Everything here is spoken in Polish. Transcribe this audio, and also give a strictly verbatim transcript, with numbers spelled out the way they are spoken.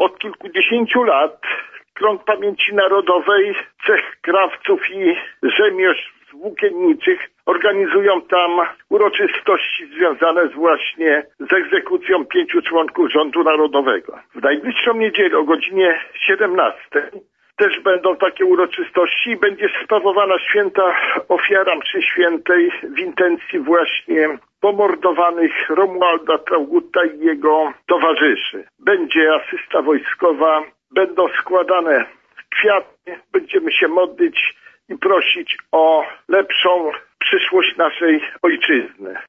Od kilkudziesięciu lat Krąg Pamięci Narodowej, Cech Krawców i Rzemieślstw Włókienniczych organizują tam uroczystości związane z właśnie z egzekucją pięciu członków rządu narodowego. W najbliższą niedzielę o godzinie siedemnastej też będą takie uroczystości i będzie sprawowana święta ofiara mszy świętej w intencji właśnie pomordowanych Romualda Traugutta i jego towarzyszy. Będzie asysta wojskowa, będą składane kwiaty, będziemy się modlić i prosić o lepszą przyszłość naszej ojczyzny.